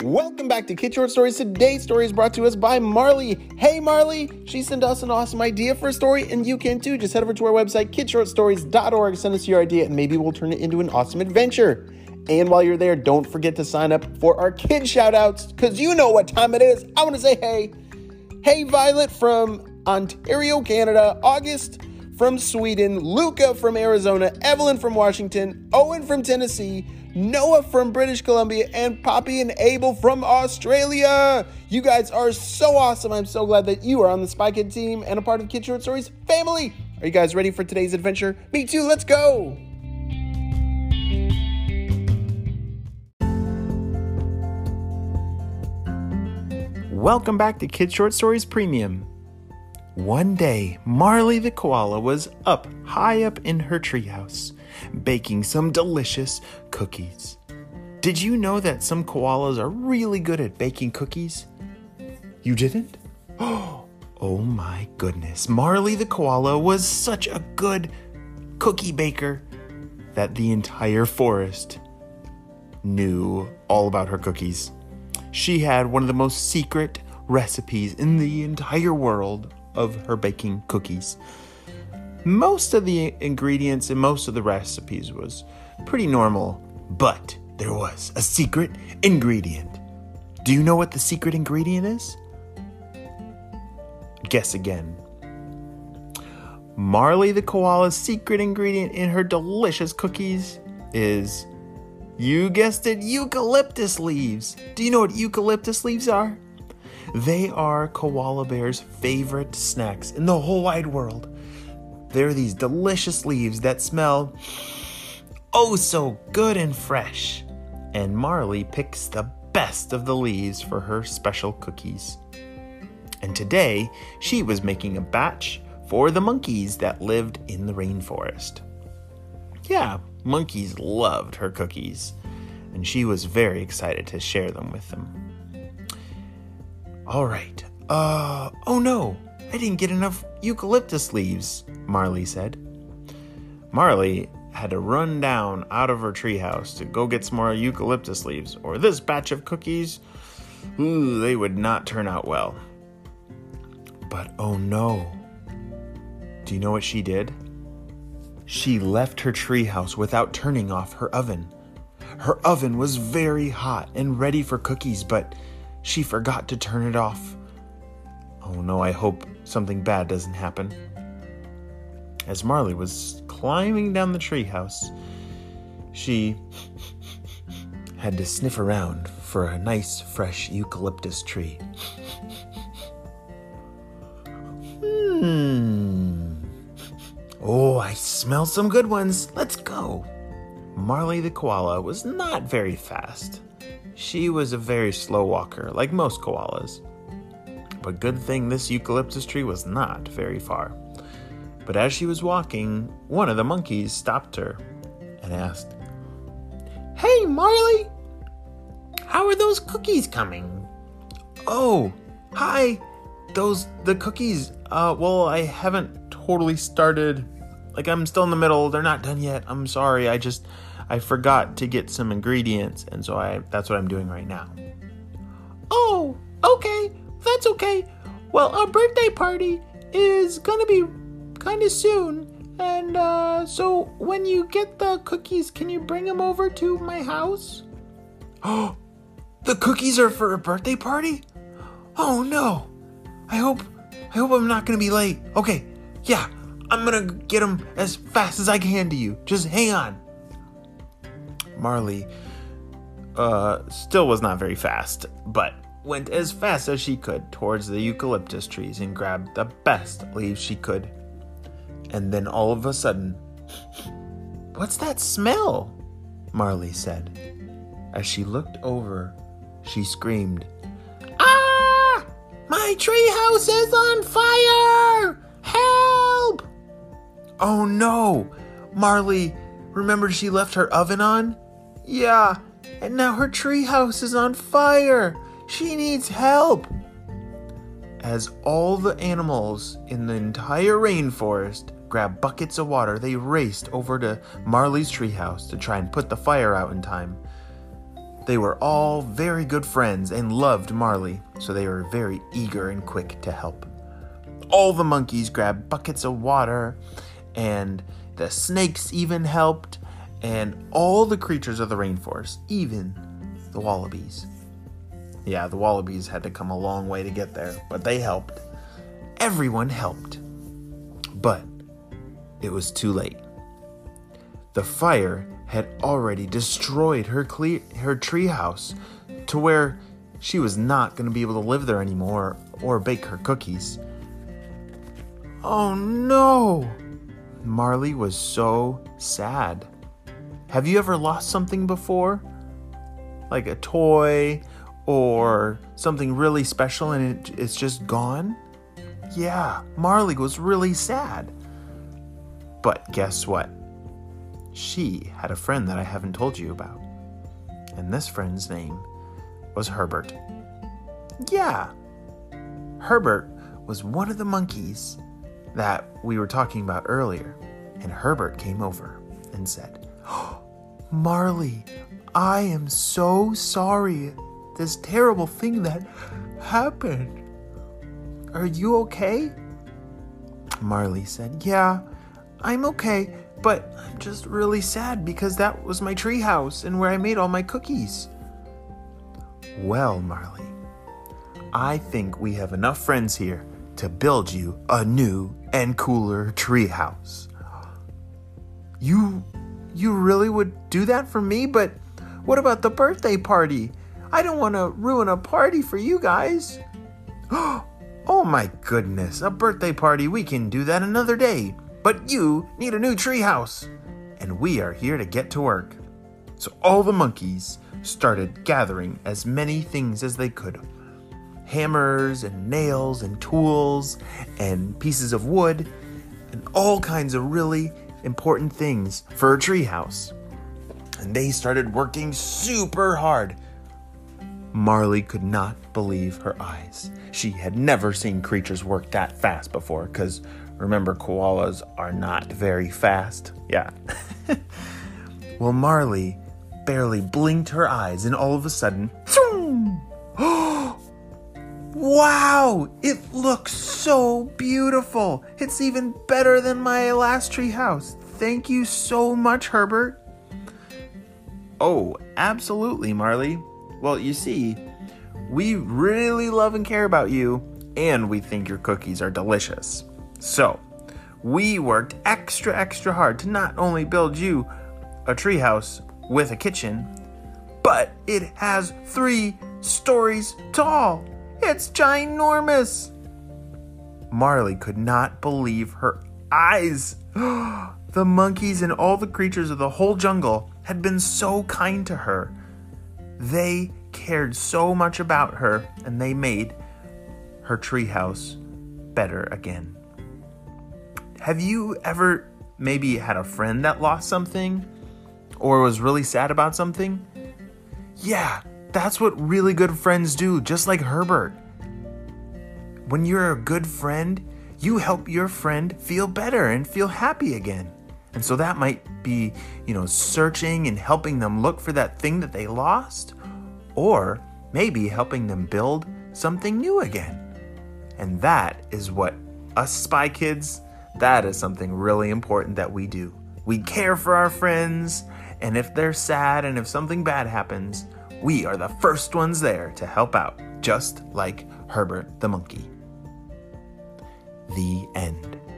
Welcome back to Kid Short Stories. Today's story is brought to us by Marley. Hey, Marley! She sent us an awesome idea for a story, and you can too. Just head over to our website, kidshortstories.org. Send us your idea, and maybe we'll turn it into an awesome adventure. And while you're there, don't forget to sign up for our kid shoutouts, because you know what time it is. I want to say hey. Hey, Violet from Ontario, Canada. August from Sweden. Luca from Arizona. Evelyn from Washington. Owen from Tennessee. Noah from British Columbia, and Poppy and Abel from Australia. You guys are so awesome. I'm so glad that you are on the Spy Kid team and a part of Kid Short Stories family. Are you guys ready for today's adventure? Me too. Let's go. Welcome back to Kid Short Stories Premium. One day, Marley the koala was up high up in her treehouse, baking some delicious cookies. Did you know that some koalas are really good at baking cookies? You didn't? Oh my goodness. Marley the koala was such a good cookie baker that the entire forest knew all about her cookies. She had one of the most secret recipes in the entire world of her baking cookies. Most of the ingredients and most of the recipes was pretty normal, but there was a secret ingredient. Do you know what the secret ingredient is? Guess again. Marley the koala's secret ingredient in her delicious cookies is, you guessed it, eucalyptus leaves. Do you know what eucalyptus leaves are? They are koala bears' favorite snacks in the whole wide world. They're these delicious leaves that smell oh so good and fresh. And Marley picks the best of the leaves for her special cookies. And today, she was making a batch for the monkeys that lived in the rainforest. Yeah, monkeys loved her cookies, and she was very excited to share them with them. All right. Oh no, I didn't get enough eucalyptus leaves, Marley said. Marley had to run down out of her treehouse to go get some more eucalyptus leaves, or this batch of cookies, they would not turn out well. But oh no. Do you know what she did? She left her treehouse without turning off her oven. Her oven was very hot and ready for cookies, but she forgot to turn it off. Oh no, I hope something bad doesn't happen. As Marley was climbing down the treehouse, she had to sniff around for a nice fresh eucalyptus tree. Oh, I smell some good ones. Let's go. Marley the koala was not very fast. She was a very slow walker, like most koalas. But good thing this eucalyptus tree was not very far. But as she was walking, one of the monkeys stopped her and asked, "Hey, Marley, how are those cookies coming?" "Oh, hi. The cookies, well, I haven't totally started. Like, I'm still in the middle. They're not done yet. I'm sorry. I forgot to get some ingredients, and so that's what I'm doing right now." "Oh, okay. That's okay. Well, our birthday party is gonna be kind of soon, and so when you get the cookies, can you bring them over to my house?" "Oh, the cookies are for a birthday party? Oh no. I hope I'm not gonna be late. Okay, yeah, I'm gonna get them as fast as I can to you. Just hang on." Marley still was not very fast, but went as fast as she could towards the eucalyptus trees and grabbed the best leaves she could. And then all of a sudden, "What's that smell?" Marley said. As she looked over, she screamed, "Ah! My treehouse is on fire! Help!" Oh no! Marley remembered she left her oven on? Yeah, and now her treehouse is on fire. She needs help. As all the animals in the entire rainforest grabbed buckets of water, they raced over to Marley's treehouse to try and put the fire out in time. They were all very good friends and loved Marley, so they were very eager and quick to help. All the monkeys grabbed buckets of water, and the snakes even helped, and all the creatures of the rainforest, even the wallabies. Yeah, the wallabies had to come a long way to get there, but they helped. Everyone helped. But it was too late. The fire had already destroyed her treehouse to where she was not going to be able to live there anymore or bake her cookies. Oh no! Marley was so sad. Have you ever lost something before? Like a toy or something really special and it's just gone? Yeah, Marley was really sad. But guess what? She had a friend that I haven't told you about. And this friend's name was Herbert. Yeah, Herbert was one of the monkeys that we were talking about earlier. And Herbert came over and said, "Oh, Marley, I am so sorry. This terrible thing that happened. Are you okay?" Marley said, "Yeah, I'm okay, but I'm just really sad because that was my treehouse and where I made all my cookies." "Well, Marley, I think we have enough friends here to build you a new and cooler treehouse." You really would do that for me? But what about the birthday party? I don't want to ruin a party for you guys. Oh my goodness, a birthday party, we can do that another day. But you need a new treehouse, and we are here to get to work. So all the monkeys started gathering as many things as they could. Hammers and nails and tools and pieces of wood and all kinds of really important things for a treehouse. And they started working super hard. Marley could not believe her eyes. She had never seen creatures work that fast before, because remember, koalas are not very fast. Yeah. Well, Marley barely blinked her eyes, and all of a sudden, wow! It looks so beautiful. It's even better than my last treehouse. Thank you so much, Herbert. Oh, absolutely, Marley. Well, you see, we really love and care about you, and we think your cookies are delicious. So, we worked extra hard to not only build you a treehouse with a kitchen, but it has 3 stories tall. It's ginormous. Marley could not believe her eyes. The monkeys and all the creatures of the whole jungle had been so kind to her. They cared so much about her, and they made her treehouse better again. Have you ever maybe had a friend that lost something or was really sad about something? Yeah, that's what really good friends do, just like Herbert. When you're a good friend, you help your friend feel better and feel happy again. And so that might be, searching and helping them look for that thing that they lost, or maybe helping them build something new again. And that is what us Spy Kids, that is something really important that we do. We care for our friends, and if they're sad and if something bad happens, we are the first ones there to help out, just like Herbert the monkey. The end.